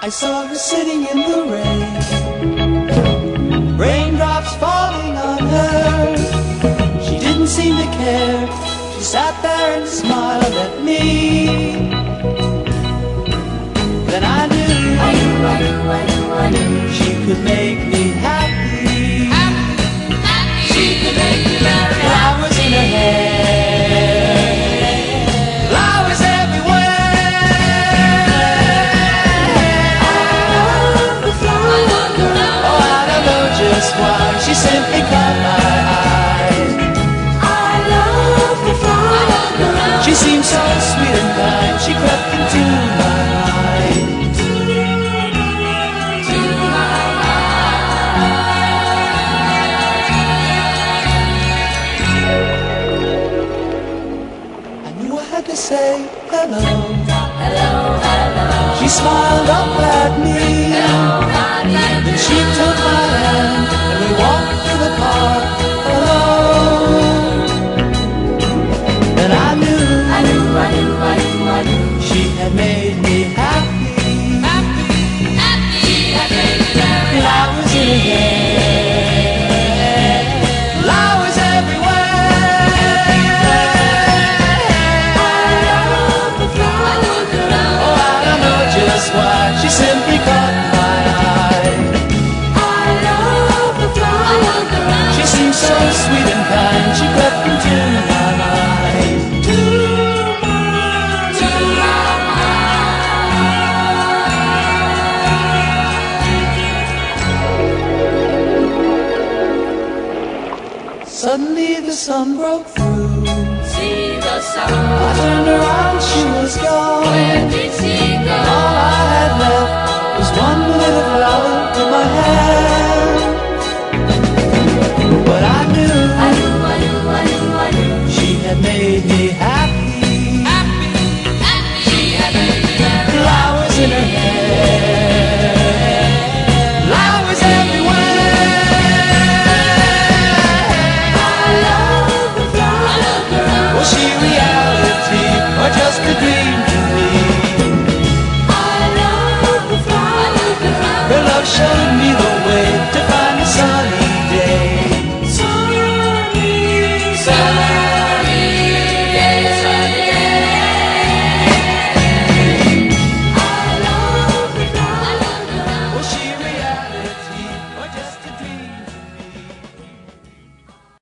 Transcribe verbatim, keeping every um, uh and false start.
I saw her sitting in the rain, raindrops falling on her. She didn't seem to care. She sat there and smiled at me. Then I knew, I knew, I knew, I knew, I knew she could make me happy. she could make me very happy. Flowers in her hair, flowers everywhere. I love the flower girl. Oh, I don't know just why, she simply caught my eye. I love the flower girl. She seemed so sweet and kind, she crept into my mind. To my I knew I had to say hello. hello, hello, She smiled up at me. Then she took my hand and we walked through the park alone. Then I knew, I knew, I knew, I knew, I knew. she had made me happy. She had made me very Flowers in her hair, flowers everywhere. I love the flower girl. Oh, I don't know just why, she simply caught my eye. I love the flower girl. She seemed so sweet and kind, she crept into my mind. To my Suddenly the sun broke through. see the sun. I turned around, she was gone. Where did she go? All I had left was one little flower in my hand. But I knew, I knew, I knew, I knew, I knew. she had made me happy. She had made me very Flowers in her hair, flowers everywhere. I love the flower girl. Was she reality or just a dream to me? I love the flower girl. Her love showed me the way to find a sunny day. Sunny, sunny.